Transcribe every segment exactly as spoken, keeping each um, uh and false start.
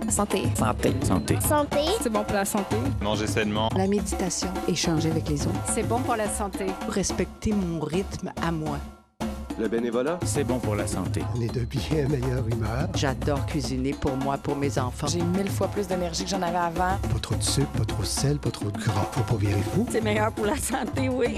Santé. Santé. Santé. Santé. C'est bon pour la santé. Manger sainement. La méditation. Échanger avec les autres. C'est bon pour la santé. Respecter mon rythme à moi. Le bénévolat. C'est bon pour la santé. On est de bien meilleure humeur. J'adore cuisiner pour moi, pour mes enfants. J'ai mille fois plus d'énergie que j'en avais avant. Pas trop de sucre, pas trop de sel, pas trop de gras. Faut pas virer fou. C'est meilleur pour la santé, oui.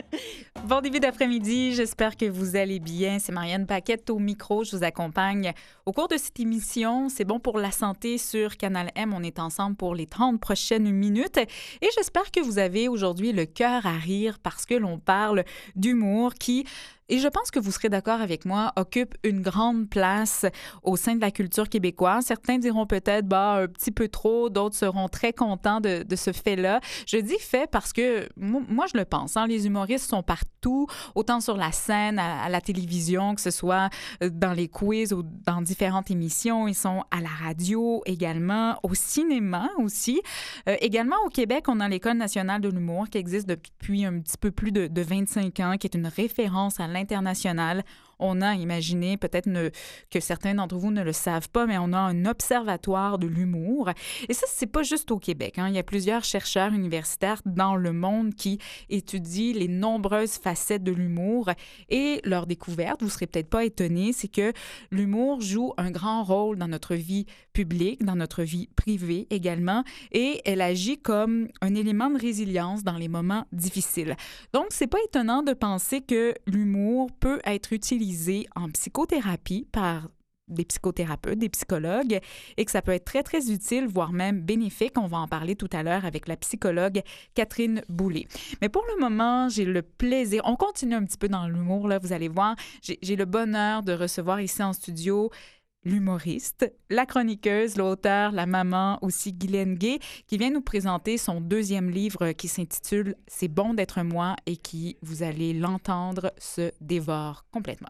Bon début d'après-midi, j'espère que vous allez bien. C'est Marianne Paquette au micro, je vous accompagne au cours de cette émission. C'est bon pour la santé sur Canal M. On est ensemble pour les trente prochaines minutes et j'espère que vous avez aujourd'hui le cœur à rire parce que l'on parle d'humour qui... Et je pense que vous serez d'accord avec moi, occupe une grande place au sein de la culture québécoise. Certains diront peut-être bah, un petit peu trop, d'autres seront très contents de, de ce fait-là. Je dis fait parce que moi, je le pense. Hein, les humoristes sont partout, autant sur la scène, à, à la télévision, que ce soit dans les quiz ou dans différentes émissions. Ils sont à la radio également, au cinéma aussi. Euh, également au Québec, on a l'École nationale de l'humour qui existe depuis un petit peu plus de, de vingt-cinq ans, qui est une référence à l'international. On a imaginé, peut-être ne, que certains d'entre vous ne le savent pas, mais on a un observatoire de l'humour. Et ça, c'est pas juste au Québec. Hein. Il y a plusieurs chercheurs universitaires dans le monde qui étudient les nombreuses facettes de l'humour. Et leur découverte, vous serez peut-être pas étonnés, c'est que l'humour joue un grand rôle dans notre vie publique, dans notre vie privée également. Et elle agit comme un élément de résilience dans les moments difficiles. Donc, c'est pas étonnant de penser que l'humour peut être utilisé en psychothérapie par des psychothérapeutes, des psychologues, et que ça peut être très, très utile, voire même bénéfique. On va en parler tout à l'heure avec la psychologue Catherine Boulay. Mais pour le moment, j'ai le plaisir, on continue un petit peu dans l'humour, là, vous allez voir, j'ai, j'ai le bonheur de recevoir ici en studio l'humoriste, la chroniqueuse, l'auteur, la maman, aussi Guylaine Gay, qui vient nous présenter son deuxième livre qui s'intitule « C'est bon d'être moi » et qui, vous allez l'entendre, se dévore complètement.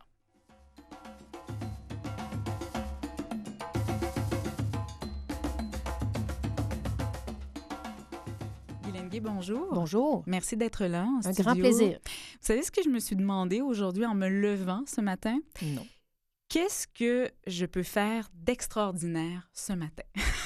Guylaine Gay, bonjour. Bonjour. Merci d'être là en Un studio. grand plaisir. Vous savez ce que je me suis demandé aujourd'hui en me levant ce matin? Non. Qu'est-ce que je peux faire d'extraordinaire ce matin?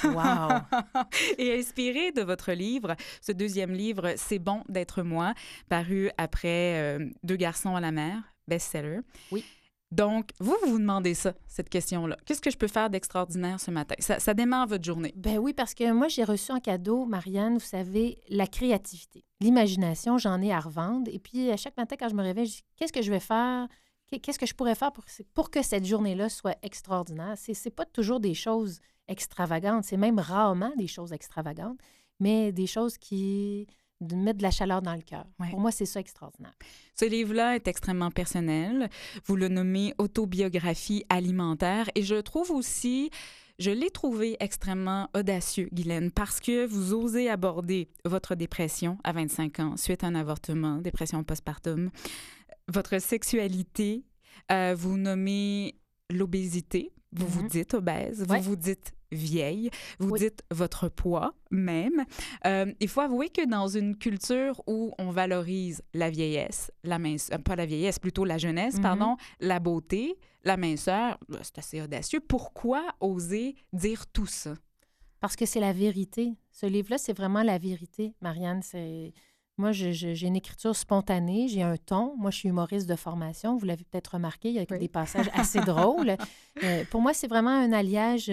Wow! Et inspiré de votre livre, ce deuxième livre, C'est bon d'être moi, paru après euh, Deux garçons à la mer, best-seller. Oui. Donc, vous, vous vous demandez ça, cette question-là. Qu'est-ce que je peux faire d'extraordinaire ce matin? Ça, ça démarre votre journée. Ben oui, parce que moi, j'ai reçu en cadeau, Marianne, vous savez, la créativité. L'imagination, j'en ai à revendre. Et puis, à chaque matin, quand je me réveille, je dis, qu'est-ce que je vais faire? Qu'est-ce que je pourrais faire pour, pour que cette journée-là soit extraordinaire? C'est, c'est pas toujours des choses extravagantes, c'est même rarement des choses extravagantes, mais des choses qui mettent de la chaleur dans le cœur. Ouais. Pour moi, c'est ça extraordinaire. Ce livre-là est extrêmement personnel. Vous le nommez autobiographie alimentaire et je trouve aussi... Je l'ai trouvé extrêmement audacieux, Guylaine, parce que vous osez aborder votre dépression à vingt-cinq ans suite à un avortement, dépression postpartum, votre sexualité, euh, vous nommez l'obésité, vous mm-hmm. vous dites obèse, ouais. vous vous dites vieille, vous oui. dites votre poids même. Euh, il faut avouer que dans une culture où on valorise la vieillesse, la mince, euh, pas la vieillesse, plutôt la jeunesse, mm-hmm. pardon, la beauté, la minceur, c'est assez audacieux. Pourquoi oser dire tout ça? Parce que c'est la vérité. Ce livre-là, c'est vraiment la vérité, Marianne. C'est... Moi, je, je, j'ai une écriture spontanée, j'ai un ton. Moi, je suis humoriste de formation. Vous l'avez peut-être remarqué, il y a oui. des passages assez drôles. Euh, pour moi, c'est vraiment un alliage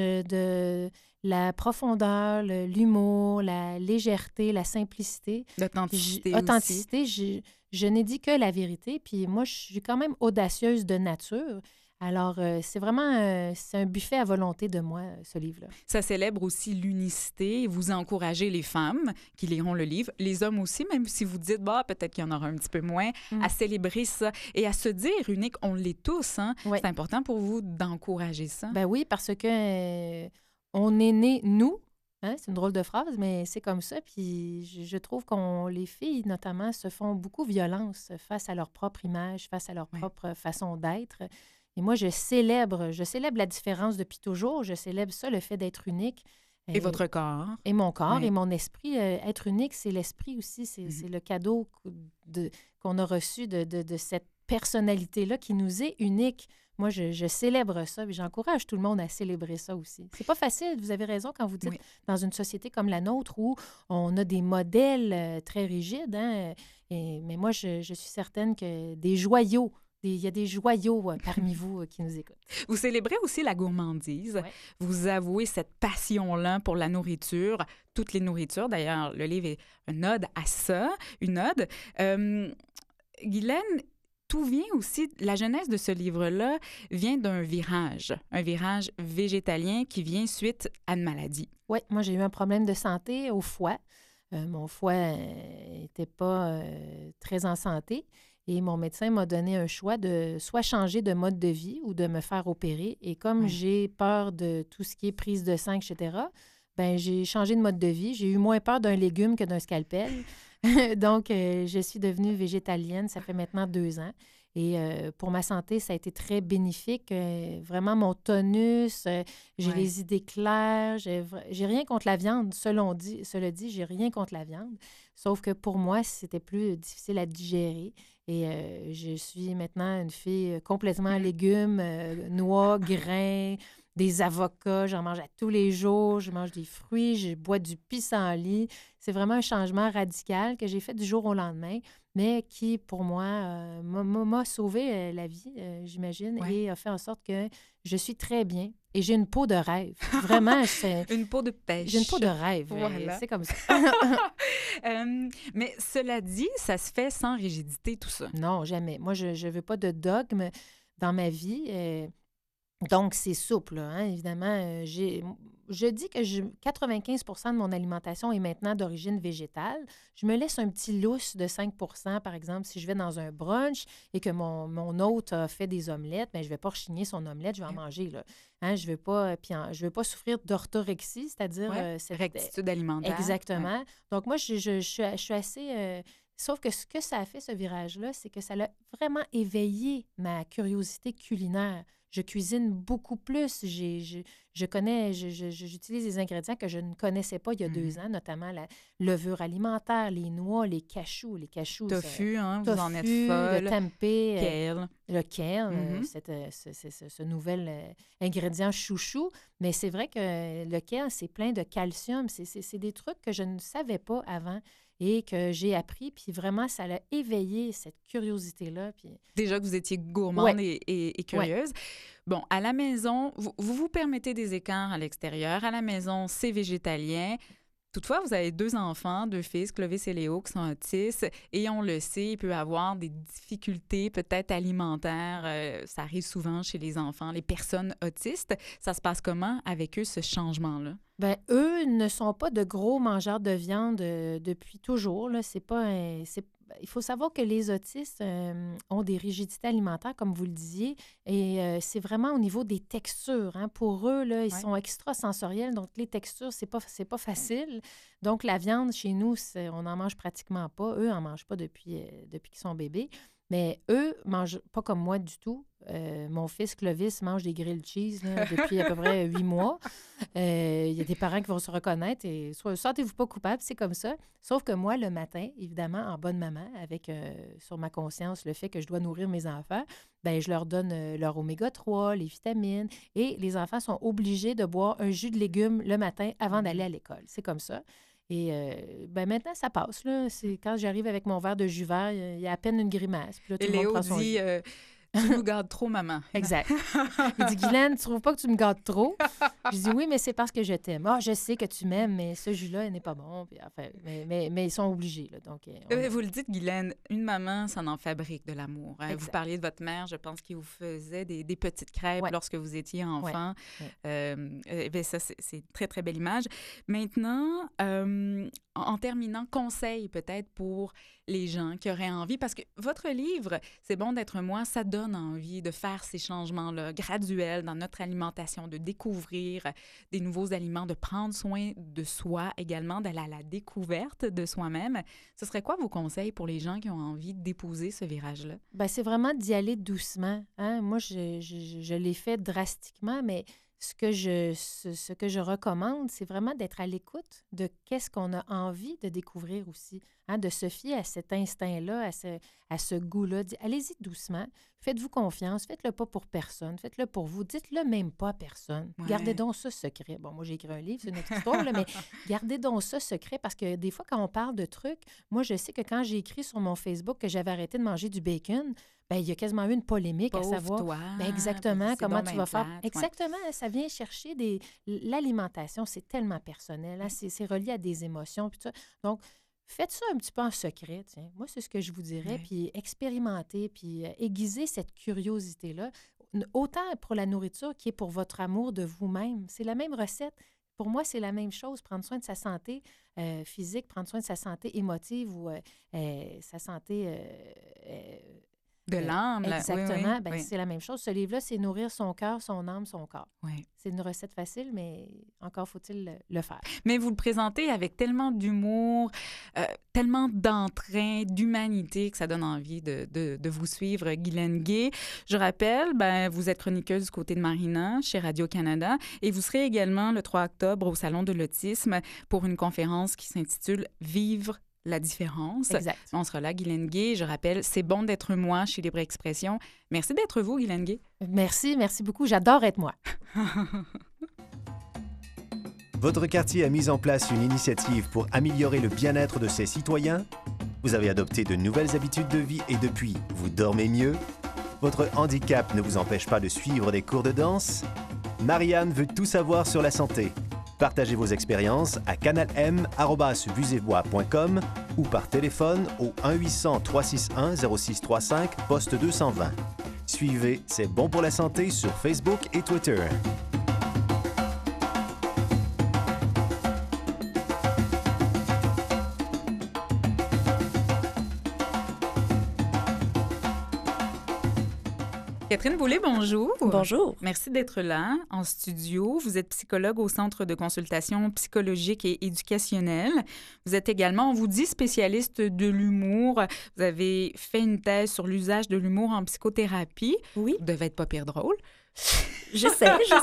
de la profondeur, le, l'humour, la légèreté, la simplicité. L'authenticité aussi. Authenticité, je, je n'ai dit que la vérité. Puis moi, je suis quand même audacieuse de nature. Alors, euh, c'est vraiment euh, c'est un buffet à volonté de moi, ce livre-là. Ça célèbre aussi l'unicité. Vous encouragez les femmes qui liront le livre, les hommes aussi, même si vous dites, bah, peut-être qu'il y en aura un petit peu moins, mm. à célébrer ça et à se dire unique. On l'est tous, hein? Oui. C'est important pour vous d'encourager ça. Ben oui, parce que euh, on est nés, nous, hein? C'est une drôle de phrase, mais c'est comme ça. Puis je, je trouve qu'on, les filles, notamment, se font beaucoup violence face à leur propre image, face à leur oui. propre façon d'être. Et moi, je célèbre, je célèbre la différence depuis toujours. Je célèbre ça, le fait d'être unique. Et, et votre corps. Et mon corps oui. et mon esprit. Euh, être unique, c'est l'esprit aussi. C'est, mm-hmm. c'est le cadeau de, qu'on a reçu de, de, de cette personnalité-là qui nous est unique. moi, je, je célèbre ça, et j'encourage tout le monde à célébrer ça aussi. C'est pas facile, vous avez raison quand vous dites, Oui. dans une société comme la nôtre où on a des modèles euh, très rigides, hein, et, mais moi, je, je suis certaine que des joyaux, des- il y a des joyaux euh, parmi vous euh, qui nous écoutent. Vous célébrez aussi la gourmandise. Ouais. Vous avouez cette passion-là pour la nourriture, toutes les nourritures. D'ailleurs, le livre est une ode à ça, une ode. Euh, Guylaine, tout vient aussi, la genèse de ce livre-là vient d'un virage, un virage végétalien qui vient suite à une maladie. Oui, moi, j'ai eu un problème de santé au foie. Euh, mon foie n'était pas euh, très en santé et mon médecin m'a donné un choix de soit changer de mode de vie ou de me faire opérer. Et comme Ouais. j'ai peur de tout ce qui est prise de sang, et cetera, ben j'ai changé de mode de vie. J'ai eu moins peur d'un légume que d'un scalpel. Donc, euh, je suis devenue végétalienne. Ça fait maintenant deux ans. Et euh, pour ma santé, ça a été très bénéfique. Euh, vraiment, mon tonus, euh, j'ai Ouais. les idées claires. J'ai, vra- j'ai rien contre la viande. Selon dit, cela dit, j'ai rien contre la viande. Sauf que pour moi, c'était plus difficile à digérer. Et euh, je suis maintenant une fille complètement légumes, euh, noix, grains, des avocats. J'en mange à tous les jours. Je mange des fruits. Je bois du pissenlit. C'est vraiment un changement radical que j'ai fait du jour au lendemain, mais qui, pour moi, euh, m'a- m'a m'a sauvé euh, la vie, euh, j'imagine, Ouais. et a fait en sorte que je suis très bien. Et j'ai une peau de rêve. Vraiment, c'est- Une peau de pêche. j'ai une peau de rêve. euh, Voilà. C'est comme ça. Euh, mais cela dit, ça se fait sans rigidité, tout ça. Non, jamais. Moi, je ne veux pas de dogme dans ma vie. euh, donc, c'est souple, là, hein, évidemment. euh, j'ai, je dis que je, quatre-vingt-quinze pour cent de mon alimentation est maintenant d'origine végétale. Je me laisse un petit lousse de cinq pour cent, par exemple, si je vais dans un brunch et que mon, mon hôte a fait des omelettes, bien, je ne vais pas rechigner son omelette, je vais en manger. Là. Hein, je ne veux, pas, puis en- je veux pas souffrir d'orthorexie, c'est-à-dire... Ouais. euh, cette- Rectitude alimentaire. Exactement. Donc, moi, je, je- je suis, je suis assez... euh, Sauf que ce que ça a fait, ce virage-là, c'est que ça a vraiment éveillé ma curiosité culinaire. Je cuisine beaucoup plus. J'ai, je, je connais, je- je- je- j'utilise des ingrédients que je ne connaissais pas il y a deux Mhm. ans, notamment la levure alimentaire, les noix, les cachous. Les cachous, ça- Tofu, hein, vous en êtes tofu, folle. le tempeh, euh, Kale. le kale, euh, Mhm. cette, euh, ce, ce- ce- ce nouvel euh, ingrédient chouchou. Mais c'est vrai que le kale, c'est plein de calcium. C'est, c'est- c'est des trucs que je ne savais pas avant et que j'ai appris. Puis vraiment, ça a éveillé cette curiosité-là. Puis Déjà que vous étiez gourmande Ouais. et, et- et curieuse. Bon, à la maison, vous, vous vous permettez des écarts à l'extérieur. À la maison, c'est végétalien. Toutefois, vous avez deux enfants, deux fils, Clovis et Léo, qui sont autistes. Et on le sait, il peut y avoir des difficultés peut-être alimentaires. Euh, ça arrive souvent chez les enfants, les personnes autistes. Ça se passe comment avec eux, ce changement-là? ben, eux ne sont pas de gros mangeurs de viande euh, depuis toujours. Là. C'est pas un- c'est- il faut savoir que les autistes euh, ont des rigidités alimentaires, comme vous le disiez, et euh, c'est vraiment au niveau des textures. Hein. Pour eux, là, ils Ouais. sont extrasensoriels, donc les textures, c'est pas, c'est pas facile. Donc la viande, chez nous, c'est- on n'en mange pratiquement pas. Eux n'en mangent pas depuis, euh, depuis qu'ils sont bébés. Mais eux mangent pas comme moi du tout. Euh, mon fils Clovis mange des grilled cheese là, depuis à peu près huit mois. Euh, Il y a des parents qui vont se reconnaître et so- sentez-vous pas coupable, c'est comme ça. Sauf que moi, le matin, évidemment, en bonne maman, avec euh, sur ma conscience le fait que je dois nourrir mes enfants, ben je leur donne euh, leur oméga trois, les vitamines, et les enfants sont obligés de boire un jus de légumes le matin avant d'aller à l'école. C'est comme ça. Et euh, ben maintenant, ça passe. Là. C'est quand j'arrive avec mon verre de jus vert, il y a à peine une grimace. Puis là, tout Et le monde Léo prend son dit jus. euh, Tu nous gardes trop, maman. Exact. Il dit, Guylaine, tu trouves pas que tu me gâtes trop? Je dis, oui, mais c'est parce que je t'aime. Ah, je sais que tu m'aimes, mais ce jus-là, il n'est pas bon. Puis, enfin, mais, mais, mais ils sont obligés. Là, donc, on- Euh, Vous le dites, Guylaine, une maman, ça en fabrique de l'amour. hein. Vous Exact. parliez de votre mère, je pense qu'il vous faisait des, des petites crêpes Ouais. lorsque vous étiez enfant. Ouais. Euh, euh, ben ça, c'est c'est une très, très belle image. Maintenant, euh, en, en terminant, conseil peut-être pour les gens qui auraient envie, parce que votre livre, C'est bon d'être moi, ça donne envie de faire ces changements-là graduels dans notre alimentation, de découvrir des nouveaux aliments, de prendre soin de soi également, d'aller à la découverte de soi-même. Ce serait quoi vos conseils pour les gens qui ont envie d'épouser ce virage-là? Ben, c'est vraiment d'y aller doucement. Hein? Moi, je, je, je- je l'ai fait drastiquement, mais ce que je, ce, ce que je recommande, c'est vraiment d'être à l'écoute de qu'est-ce qu'on a envie de découvrir aussi, hein, de se fier à cet instinct-là, à ce, à ce goût-là. Allez-y doucement, faites-vous confiance, faites-le pas pour personne, faites-le pour vous, dites-le même pas à personne. Ouais. Gardez donc ça secret. Bon, moi, j'ai écrit un livre, c'est une autre histoire, là, mais gardez donc ça secret parce que des fois, quand on parle de trucs, moi, je sais que quand j'ai écrit sur mon Facebook que j'avais arrêté de manger du bacon, ben il y a quasiment eu une polémique Pauvre à savoir toi, ben exactement c'est comment donc tu bien vas faire. plate, ouais. Exactement, ça vient chercher des... L'alimentation, c'est tellement personnel, hein, c'est, c'est relié à des émotions. Puis tout ça. Donc, faites ça un petit peu en secret, tiens. Moi, c'est ce que je vous dirais. Ouais. Puis expérimentez, puis euh, aiguisez cette curiosité-là. Autant pour la nourriture qui est pour votre amour de vous-même. C'est la même recette. Pour moi, c'est la même chose. Prendre soin de sa santé euh, physique, prendre soin de sa santé émotive ou euh, euh, sa santé... Euh, euh, De l'âme, là. exactement. Oui, oui, ben, oui. c'est la même chose. Ce livre-là, c'est nourrir son cœur, son âme, son corps. Oui. C'est une recette facile, mais encore faut-il le, le faire. Mais vous le présentez avec tellement d'humour, euh, tellement d'entrain, d'humanité que ça donne envie de, de, de vous suivre, Guylaine Gay. Je rappelle, ben, vous êtes chroniqueuse du côté de Marina chez Radio-Canada et vous serez également le trois octobre au Salon de l'autisme pour une conférence qui s'intitule « Vivre la différence ». Exact. On sera là, Guylaine Gay. Je rappelle, c'est bon d'être moi chez Libre Expression. Merci d'être vous, Guylaine Gay. Merci, merci beaucoup. J'adore être moi. Votre quartier a mis en place une initiative pour améliorer le bien-être de ses citoyens? Vous avez adopté de nouvelles habitudes de vie et depuis, vous dormez mieux? Votre handicap ne vous empêche pas de suivre des cours de danse? Marianne veut tout savoir sur la santé. Partagez vos expériences à canalm arobase vusévoix point com ou par téléphone au un huit cents, trois six un, zéro six trois cinq, poste deux cent vingt. Suivez C'est bon pour la santé sur Facebook et Twitter. Catherine Boulay, bonjour. Bonjour. Merci d'être là en studio. Vous êtes psychologue au Centre de consultation psychologique et éducationnelle. Vous êtes également, on vous dit, spécialiste de l'humour. Vous avez fait une thèse sur l'usage de l'humour en psychothérapie. Oui. Vous devez être pas pire drôle. Je sais, je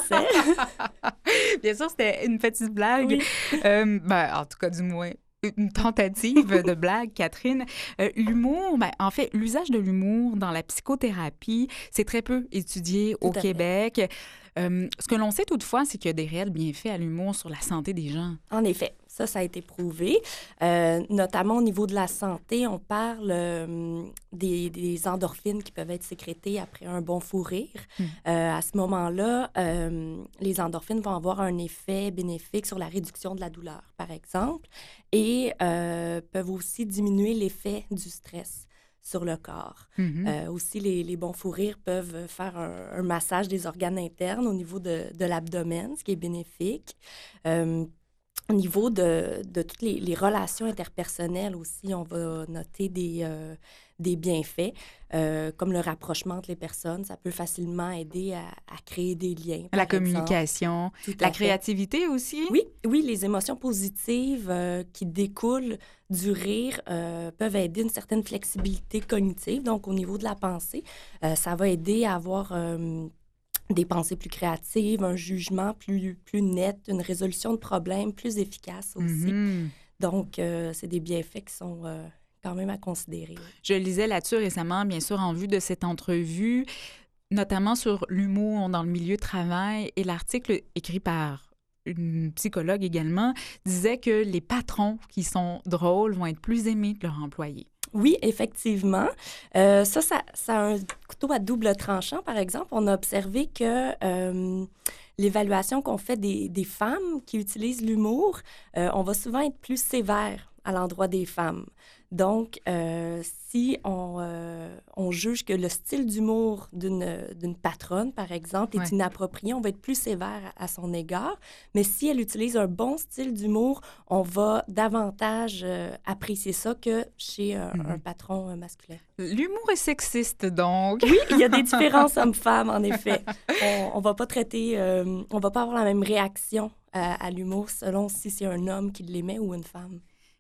sais. Bien sûr, c'était une petite blague. Oui. Euh, ben, en tout cas, du moins, une tentative de blague, Catherine. Euh, l'humour, ben, en fait, l'usage de l'humour dans la psychothérapie, c'est très peu étudié au Tout à fait. Québec. Euh, ce que l'on sait toutefois, c'est qu'il y a des réels bienfaits à l'humour sur la santé des gens. En effet, ça, ça a été prouvé. Euh, notamment au niveau de la santé, on parle euh, des, des endorphines qui peuvent être sécrétées après un bon fou rire. Mm. Euh, à ce moment-là, euh, les endorphines vont avoir un effet bénéfique sur la réduction de la douleur, par exemple, et euh, peuvent aussi diminuer l'effet du stress sur le corps. Mm-hmm. Euh, aussi, les, les bons fous rires peuvent faire un, un massage des organes internes au niveau de, de l'abdomen, ce qui est bénéfique. Euh, au niveau de, de toutes les, les relations interpersonnelles aussi, on va noter des, euh, des bienfaits, euh, comme le rapprochement entre les personnes. Ça peut facilement aider à, à créer des liens. La par communication, exemple. Tout à la fait. créativité aussi. Oui, oui, les émotions positives euh, qui découlent du rire euh, peuvent aider une certaine flexibilité cognitive. Donc, au niveau de la pensée, euh, ça va aider à avoir euh, des pensées plus créatives, un jugement plus, plus net, une résolution de problèmes plus efficace aussi. Mm-hmm. Donc, euh, c'est des bienfaits qui sont euh, quand même à considérer. Je lisais là-dessus récemment, bien sûr, en vue de cette entrevue, notamment sur l'humour dans le milieu de travail, et l'article écrit par une psychologue également disait que les patrons qui sont drôles vont être plus aimés de leurs employés. Oui, effectivement. Euh, ça, ça, ça a un couteau à double tranchant, par exemple. On a observé que euh, l'évaluation qu'on fait des, des femmes qui utilisent l'humour, euh, on va souvent être plus sévère à l'endroit des femmes. Donc, euh, si on, euh, on juge que le style d'humour d'une, d'une patronne, par exemple, est Ouais. inapproprié, on va être plus sévère à son égard. Mais si elle utilise un bon style d'humour, on va davantage euh, apprécier ça que chez euh, Mm-hmm. un patron euh, masculin. L'humour est sexiste, donc. Oui, il y a des différences hommes-femmes, en effet. On, on va pas traiter, euh, on va pas avoir la même réaction à, à l'humour selon si c'est un homme qui l'émet ou une femme.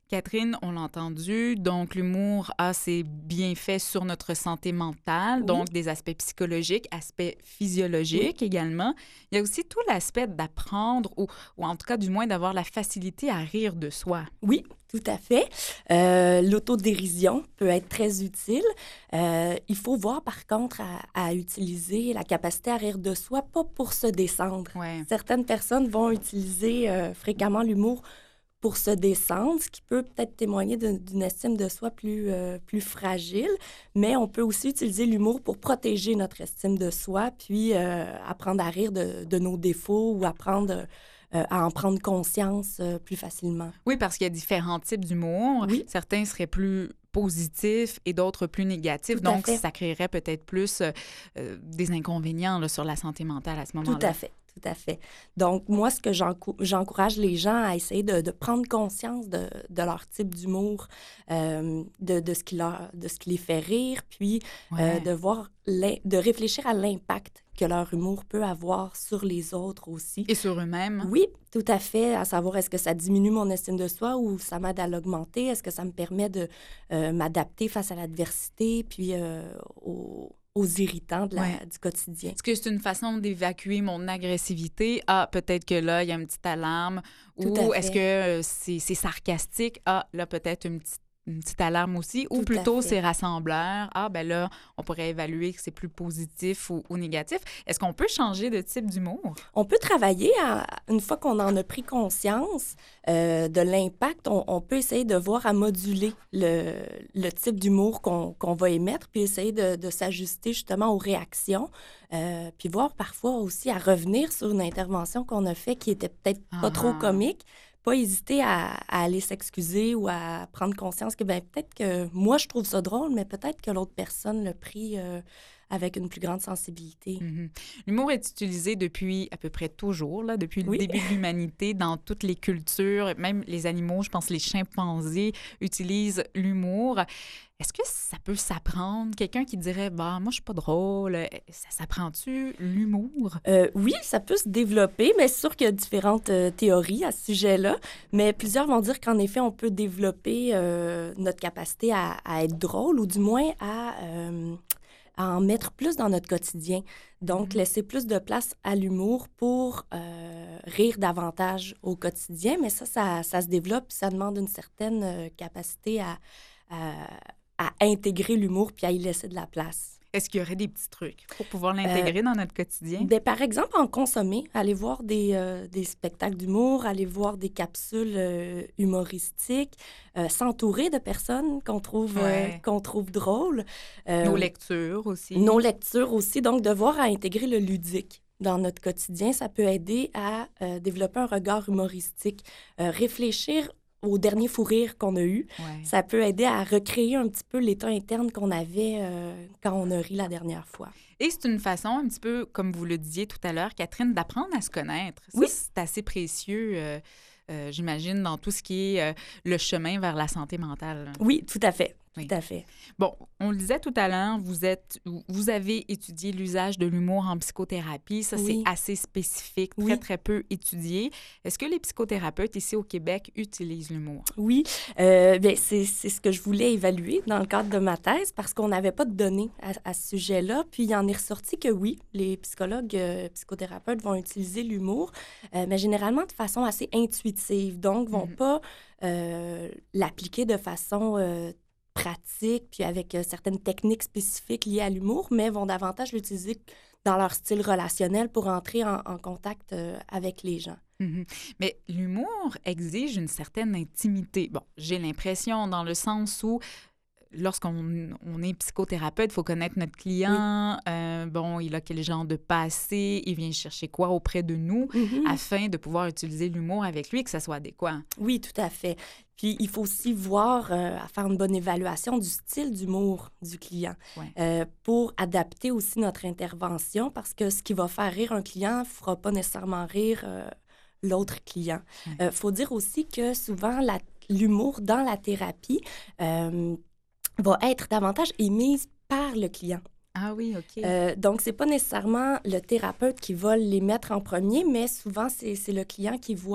Catherine, on l'a entendu, donc l'humour a ses bienfaits sur notre santé mentale, Oui. donc des aspects psychologiques, aspects physiologiques Oui. également. Il y a aussi tout l'aspect d'apprendre, ou, ou en tout cas du moins d'avoir la facilité à rire de soi. Oui, tout à fait. Euh, l'autodérision peut être très utile. Euh, il faut voir, par contre, à, à utiliser la capacité à rire de soi, pas pour se descendre. Ouais. Certaines personnes vont utiliser euh, fréquemment l'humour pour se descendre, ce qui peut peut-être témoigner d'une, d'une estime de soi plus, euh, plus fragile, mais on peut aussi utiliser l'humour pour protéger notre estime de soi, puis euh, apprendre à rire de, de nos défauts ou apprendre euh, à en prendre conscience euh, plus facilement. Oui, parce qu'il y a différents types d'humour. Oui. Certains seraient plus positifs et d'autres plus négatifs. Tout à Donc, fait. ça créerait peut-être plus euh, euh, des inconvénients là, sur la santé mentale à ce moment-là. Tout à fait. Tout à fait. Donc, moi, ce que j'encou- j'encourage les gens à essayer de, de prendre conscience de, de leur type d'humour, euh, de, de, ce qui leur, de ce qui les fait rire, puis Ouais. euh, de voir, l'im- de réfléchir à l'impact que leur humour peut avoir sur les autres aussi. Et sur eux-mêmes. Oui, tout à fait. À savoir, est-ce que ça diminue mon estime de soi ou ça m'aide à l'augmenter? Est-ce que ça me permet de euh, m'adapter face à l'adversité, puis euh, aux, aux irritants de la- Ouais. du quotidien? Est-ce que c'est une façon d'évacuer mon agressivité? Ah, peut-être que là, il y a une petite alarme. Tout Ou à est-ce que euh, c'est, c'est sarcastique? Ah, là, peut-être une petite, une petite alarme aussi. Ou Tout à plutôt, fait. c'est rassembleur. Ah, ben là, on pourrait évaluer que c'est plus positif ou, ou négatif. Est-ce qu'on peut changer de type d'humour? On peut travailler, à- une fois qu'on en a pris conscience euh, de l'impact, on, on peut essayer de voir à moduler le, le type d'humour qu'on, qu'on va émettre, puis essayer de, de s'ajuster justement aux réactions, euh, puis voir parfois aussi à revenir sur une intervention qu'on a faite qui était peut-être pas Ah. trop comique. Pas hésiter à, à aller s'excuser ou à prendre conscience que ben, peut-être que moi, je trouve ça drôle, mais peut-être que l'autre personne l'a pris euh, avec une plus grande sensibilité. Mhm. L'humour est utilisé depuis à peu près toujours, là, depuis le Oui. début de l'humanité, dans toutes les cultures, même les animaux, je pense les chimpanzés utilisent l'humour. Est-ce que ça peut s'apprendre? Quelqu'un qui dirait, bah, moi, je suis pas drôle, ça s'apprend-tu, l'humour? Euh, oui, ça peut se développer, mais c'est sûr qu'il y a différentes euh, théories à ce sujet-là. Mais plusieurs vont dire qu'en effet, on peut développer euh, notre capacité à, à être drôle ou du moins à, euh, à en mettre plus dans notre quotidien. Donc, Mhm. laisser plus de place à l'humour pour euh, rire davantage au quotidien. Mais ça, ça, ça se développe, puis ça demande une certaine euh, capacité à, à, à intégrer l'humour puis à y laisser de la place. Est-ce qu'il y aurait des petits trucs pour pouvoir l'intégrer dans notre quotidien? Ben, par exemple, en consommer, aller voir des, euh, des spectacles d'humour, aller voir des capsules euh, humoristiques, euh, s'entourer de personnes qu'on trouve, Ouais. euh, qu'on trouve drôles. Euh, Nos lectures aussi. Nos lectures aussi. Donc, de voir à intégrer le ludique dans notre quotidien, ça peut aider à euh, développer un regard humoristique, euh, réfléchir au dernier fou rire qu'on a eu. Ouais. Ça peut aider à recréer un petit peu l'état interne qu'on avait euh, quand on a ri la dernière fois. Et c'est une façon, un petit peu, comme vous le disiez tout à l'heure, Catherine, d'apprendre à se connaître. Ça, Oui. c'est assez précieux, euh, euh, j'imagine, dans tout ce qui est euh, le chemin vers la santé mentale. Oui, tout à fait. Oui. Tout à fait. Bon, on le disait tout à l'heure, vous êtes, vous avez étudié l'usage de l'humour en psychothérapie. Ça, Oui. c'est assez spécifique, très, Oui. très peu étudié. Est-ce que les psychothérapeutes ici au Québec utilisent l'humour? Oui, euh, bien, c'est, c'est ce que je voulais évaluer dans le cadre de ma thèse parce qu'on n'avait pas de données à, à ce sujet-là. Puis, il en est ressorti que oui, les psychologues, euh, psychothérapeutes vont utiliser l'humour, euh, mais généralement de façon assez intuitive. Donc, vont Mhm. pas euh, l'appliquer de façon euh, pratique, puis avec euh, certaines techniques spécifiques liées à l'humour, mais vont davantage l'utiliser dans leur style relationnel pour entrer en, en contact euh, avec les gens. Mhm. Mais l'humour exige une certaine intimité. Bon, j'ai l'impression dans le sens où lorsqu'on on est psychothérapeute, il faut connaître notre client. Euh, bon, il a quel genre de passé, il vient chercher quoi auprès de nous Mhm. afin de pouvoir utiliser l'humour avec lui et que ça soit adéquat. Oui, tout à fait. Puis, il faut aussi voir, euh, à faire une bonne évaluation du style d'humour du client Ouais. euh, pour adapter aussi notre intervention parce que ce qui va faire rire un client ne fera pas nécessairement rire euh, l'autre client. Il Ouais. faut dire aussi que souvent, la- l'humour dans la thérapie euh, va être davantage émise par le client. Ah oui, OK. Euh, donc, c'est pas nécessairement le thérapeute qui va les mettre en premier, mais souvent, c'est c'est le client qui voit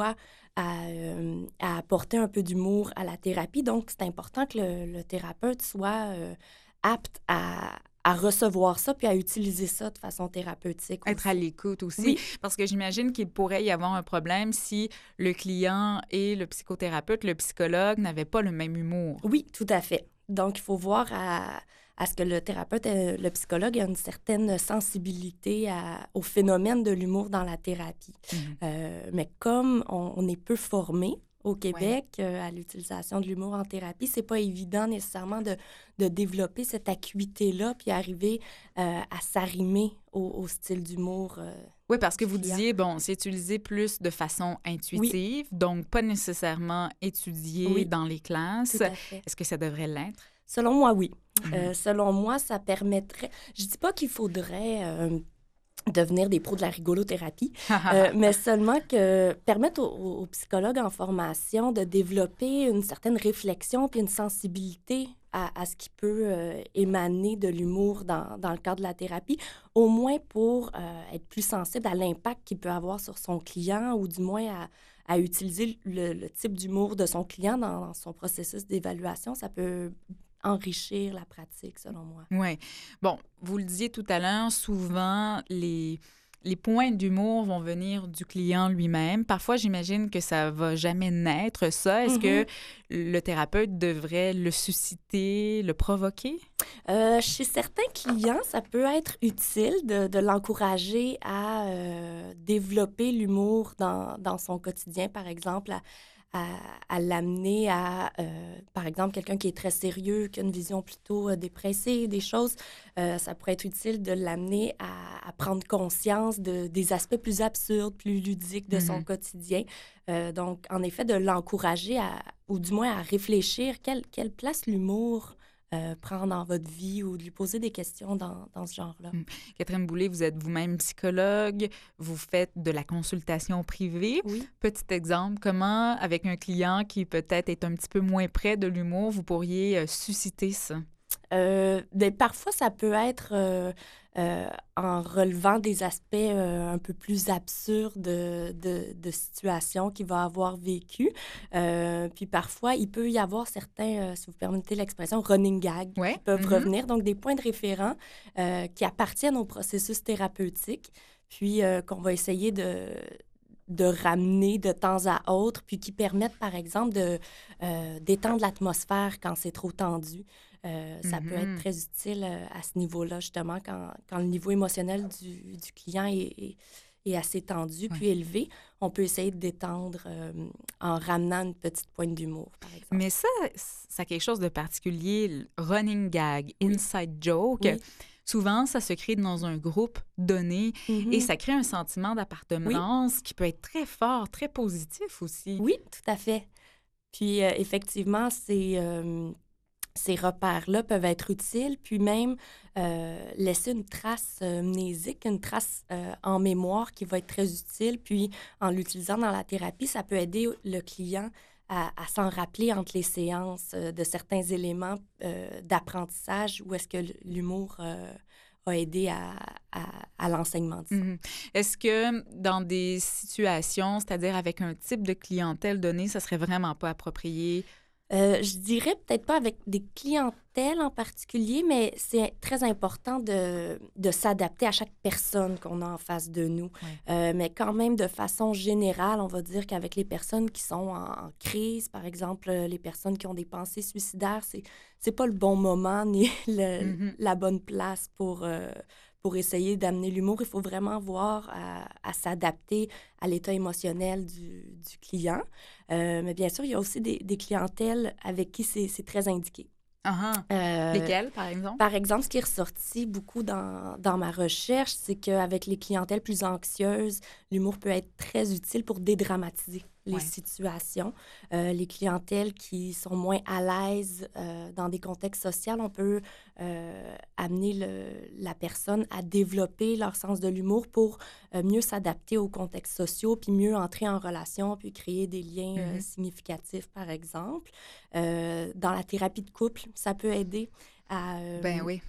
à, euh, à apporter un peu d'humour à la thérapie. Donc, c'est important que le, le thérapeute soit euh, apte à, à recevoir ça puis à utiliser ça de façon thérapeutique. Être aussi. à l'écoute aussi. Oui. Parce que j'imagine qu'il pourrait y avoir un problème si le client et le psychothérapeute, le psychologue, n'avaient pas le même humour. Oui, tout à fait. Donc, il faut voir à, à ce que le thérapeute, euh, le psychologue a une certaine sensibilité à, au phénomène de l'humour dans la thérapie. Mhm. Euh, mais comme on, on est peu formé au Québec euh, à l'utilisation de l'humour en thérapie, c'est pas évident nécessairement de, de développer cette acuité-là puis arriver euh, à s'arrimer au, au style d'humour. euh, Oui, parce que vous client. disiez, bon, c'est utilisé plus de façon intuitive, donc pas nécessairement étudié Oui. dans les classes. Tout à fait. Est-ce que ça devrait l'être? Selon moi, oui. Mhm. Euh, selon moi, ça permettrait... Je dis pas qu'il faudrait euh, devenir des pros de la rigolothérapie, euh, mais seulement que permettre aux, aux psychologues en formation de développer une certaine réflexion puis une sensibilité à, à ce qui peut euh, émaner de l'humour dans, dans le cadre de la thérapie, au moins pour euh, être plus sensible à l'impact qu'il peut avoir sur son client ou du moins à, à utiliser le, le type d'humour de son client dans, dans son processus d'évaluation. Ça peut enrichir la pratique, selon moi. Oui. Bon, vous le disiez tout à l'heure, souvent, les, les points d'humour vont venir du client lui-même. Parfois, j'imagine que ça va jamais naître, ça. Est-ce Mm-hmm. que le thérapeute devrait le susciter, le provoquer? Euh, chez certains clients, ça peut être utile de, de l'encourager à euh, développer l'humour dans, dans son quotidien, par exemple, à, à, à l'amener à, euh, par exemple, quelqu'un qui est très sérieux, qui a une vision plutôt euh, dépressive des choses. Euh, ça pourrait être utile de l'amener à, à prendre conscience de, des aspects plus absurdes, plus ludiques de son Mhm. quotidien. Euh, donc, en effet, de l'encourager à, ou du moins à réfléchir quelle, quelle place l'humour Euh, prendre dans votre vie ou de lui poser des questions dans, dans ce genre-là. Mm. Catherine Boulay, vous êtes vous-même psychologue, vous faites de la consultation privée. Oui. Petit exemple, comment, avec un client qui peut-être est un petit peu moins près de l'humour, vous pourriez euh, susciter ça? Euh, ben, parfois, ça peut être euh, euh, en relevant des aspects euh, un peu plus absurdes de, de, de situations qu'il va avoir vécues. Euh, puis parfois, il peut y avoir certains, euh, si vous permettez l'expression, running gags Ouais. qui peuvent Mhm. revenir, donc des points de référent euh, qui appartiennent au processus thérapeutique, puis euh, qu'on va essayer de de ramener de temps à autre, puis qui permettent, par exemple, de euh, d'étendre l'atmosphère quand c'est trop tendu. Euh, ça Mhm. peut être très utile euh, à ce niveau-là, justement, quand, quand le niveau émotionnel du, du client est, est, est assez tendu, puis élevé. On peut essayer de détendre euh, en ramenant une petite pointe d'humour, par exemple. Mais ça, ça a quelque chose de particulier, le running gag, Oui. inside joke. Oui. Souvent, ça se crée dans un groupe donné Mhm. et ça crée un sentiment d'appartenance qui peut être très fort, très positif aussi. Oui, tout à fait. Puis, euh, effectivement, c'est... euh, ces repères-là peuvent être utiles, puis même euh, laisser une trace euh, mnésique, une trace euh, en mémoire qui va être très utile. Puis, en l'utilisant dans la thérapie, ça peut aider le client à, à s'en rappeler entre les séances euh, de certains éléments euh, d'apprentissage où est-ce que l'humour euh, a aidé à, à, à l'enseignement. disons. Mhm. Est-ce que dans des situations, c'est-à-dire avec un type de clientèle donné, ça serait vraiment pas approprié? Euh, je dirais peut-être pas avec des clientèles en particulier, mais c'est très important de, de s'adapter à chaque personne qu'on a en face de nous. Ouais. Euh, mais quand même, de façon générale, on va dire qu'avec les personnes qui sont en, en crise, par exemple, euh, les personnes qui ont des pensées suicidaires, c'est, c'est pas le bon moment ni le, Mhm. la bonne place pour... euh, pour essayer d'amener l'humour, il faut vraiment voir à, à s'adapter à l'état émotionnel du, du client. Euh, mais bien sûr, il y a aussi des, des clientèles avec qui c'est, c'est très indiqué. Ah, ah. Euh, Lesquels, par exemple? Par exemple, ce qui est ressorti beaucoup dans, dans ma recherche, c'est qu'avec les clientèles plus anxieuses, l'humour peut être très utile pour dédramatiser les Ouais. situations. Euh, les clientèles qui sont moins à l'aise euh, dans des contextes sociaux, on peut euh, amener le, la personne à développer leur sens de l'humour pour euh, mieux s'adapter aux contextes sociaux, puis mieux entrer en relation, puis créer des liens euh, Mhm. significatifs, par exemple. Euh, dans la thérapie de couple, ça peut aider à... euh, Ben oui.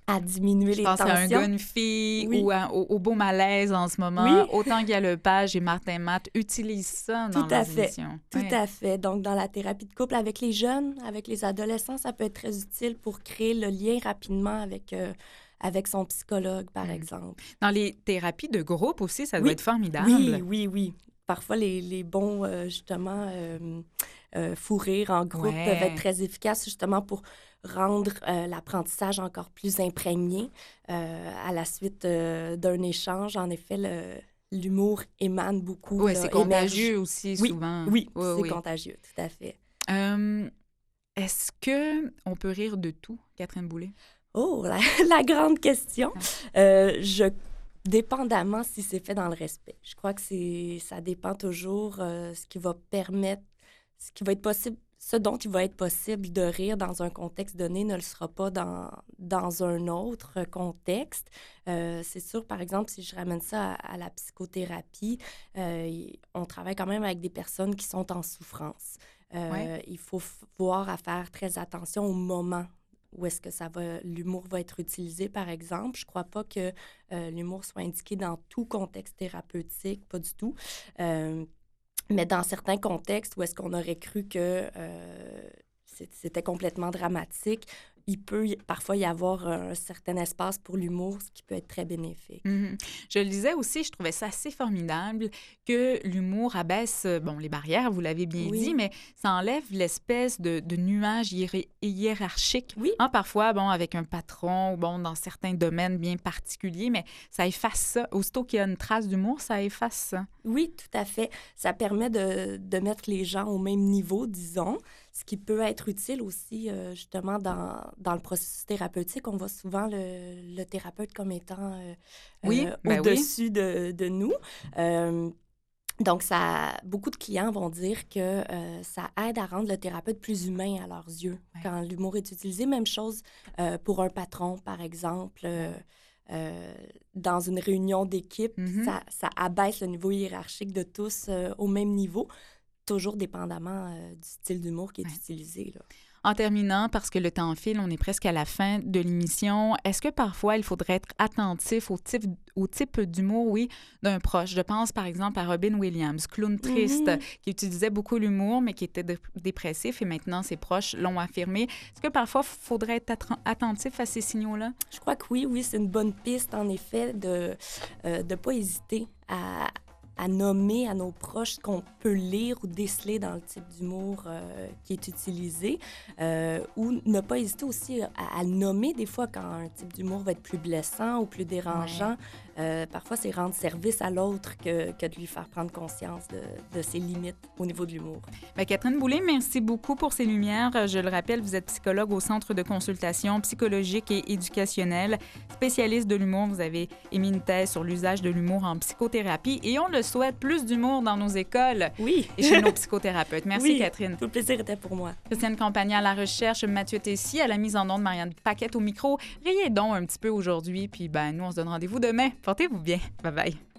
à diminuer Je les pense tensions. à un gars, une fille Oui. ou à- au, au beau malaise en ce moment. Oui. Autant Guy Lepage et Martin Matt utilisent ça dans Tout à leurs fait. émissions. Tout Ouais. à fait. Donc, dans la thérapie de couple avec les jeunes, avec les adolescents, ça peut être très utile pour créer le lien rapidement avec, euh, avec son psychologue, par Mm. exemple. Dans les thérapies de groupe aussi, ça doit Oui. être formidable. Oui, oui, oui. Parfois, les, les bons, euh, justement, euh, euh, fous rires en groupe Ouais. peuvent être très efficaces, justement, pour rendre euh, l'apprentissage encore plus imprégné euh, à la suite euh, d'un échange. En effet, le- l'humour émane beaucoup. Oui, là, c'est émerge. contagieux aussi, Oui, souvent. Oui, Oui, c'est oui. contagieux, tout à fait. Euh, Est-ce que on peut rire de tout, Catherine Boulay? Oh, la, la grande question. Euh, je, dépendamment si c'est fait dans le respect. Je crois que c'est, ça dépend toujours euh, ce qui va permettre, ce qui va être possible, ce dont il va être possible de rire dans un contexte donné ne le sera pas dans, dans un autre contexte. Euh, c'est sûr, par exemple, si je ramène ça à, à la psychothérapie, euh, y- on travaille quand même avec des personnes qui sont en souffrance. Euh, Ouais. Il faut f- voir à faire très attention au moment où est-ce que ça va, l'humour va être utilisé, par exemple. Je ne crois pas que euh, l'humour soit indiqué dans tout contexte thérapeutique, pas du tout. Euh, mais dans certains contextes où est-ce qu'on aurait cru que euh, c'est- c'était complètement dramatique, il peut y- parfois y avoir un certain espace pour l'humour, ce qui peut être très bénéfique. Mhm. Je le disais aussi, je trouvais ça assez formidable que l'humour abaisse, euh, bon, les barrières, vous l'avez bien Oui. dit, mais ça enlève l'espèce de, de nuage hiér- hiérarchique. Oui. Hein, parfois, bon, avec un patron, ou bon, dans certains domaines bien particuliers, mais ça efface ça. Aussitôt qu'il y a une trace d'humour, ça efface ça. Oui, tout à fait. Ça permet de, de mettre les gens au même niveau, disons, ce qui peut être utile aussi, euh, justement, dans, dans le processus thérapeutique. On voit souvent le, le thérapeute comme étant euh, Oui, euh, ben au-dessus de, de nous. Euh, donc, ça, beaucoup de clients vont dire que euh, ça aide à rendre le thérapeute plus humain à leurs yeux Ouais. quand l'humour est utilisé. Même chose euh, pour un patron, par exemple. Euh, euh, dans une réunion d'équipe, Mhm. ça, ça abaisse le niveau hiérarchique de tous euh, au même niveau, toujours dépendamment euh, du style d'humour qui est Ouais. utilisé. Là. En terminant, parce que le temps file, on est presque à la fin de l'émission, est-ce que parfois il faudrait être attentif au type, au type d'humour, oui, d'un proche? Je pense par exemple à Robin Williams, clown triste, Mhm. qui utilisait beaucoup l'humour, mais qui était dé- dépressif et maintenant ses proches l'ont affirmé. Est-ce que parfois il faudrait être attra- attentif à ces signaux-là? Je crois que oui, oui, c'est une bonne piste, en effet, de ne pas hésiter à, à nommer à nos proches ce qu'on peut lire ou déceler dans le type d'humour euh, qui est utilisé, euh, ou ne pas hésiter aussi à, à le nommer des fois quand un type d'humour va être plus blessant ou plus dérangeant. Euh, parfois, c'est rendre service à l'autre que, que de lui faire prendre conscience de, de ses limites au niveau de l'humour. Bien, Catherine Boulay, merci beaucoup pour ces lumières. Je le rappelle, vous êtes psychologue au Centre de consultation psychologique et éducationnelle, spécialiste de l'humour. Vous avez émis une thèse sur l'usage de l'humour en psychothérapie et on le souhaite, plus d'humour dans nos écoles Oui. et chez nos psychothérapeutes. Merci, Oui. Catherine. Tout le plaisir était pour moi. Christiane Compagnie à la recherche, Mathieu Tessier à la mise en onde, Marianne Paquette au micro. Riez donc un petit peu aujourd'hui, puis ben, nous, on se donne rendez-vous demain. Portez-vous bien. Bye-bye.